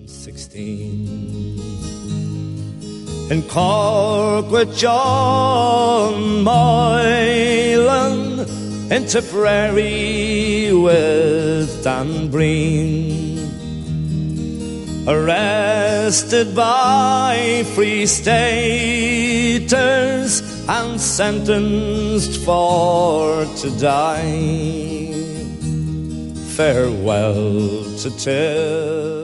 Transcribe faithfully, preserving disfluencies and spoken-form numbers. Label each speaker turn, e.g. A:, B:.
A: sixteen. In Cork with John Moylan, in Tipperary with Dan Breen, arrested by Free Staters and sentenced for to die. Farewell to Tip.